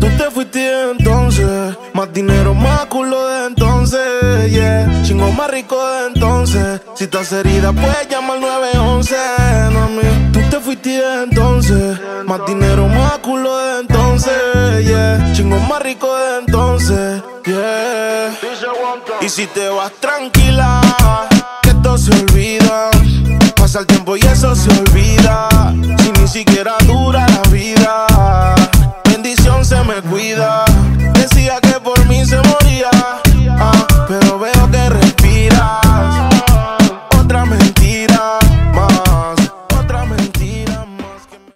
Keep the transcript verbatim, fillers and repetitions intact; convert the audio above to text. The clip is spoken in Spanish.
Tú te fuiste entonces, más dinero, más culo de entonces, yeah. Chingo más rico de entonces. Si estás herida, puedes llamar al nueve once, mami. Tú te fuiste entonces, más dinero, más culo de entonces, yeah. Chingo más rico de entonces, yeah. Y si te vas tranquila, que esto se olvida. Pasa el tiempo y eso se olvida. Si ni siquiera dura la vida, bendición se me cuida. Decía que por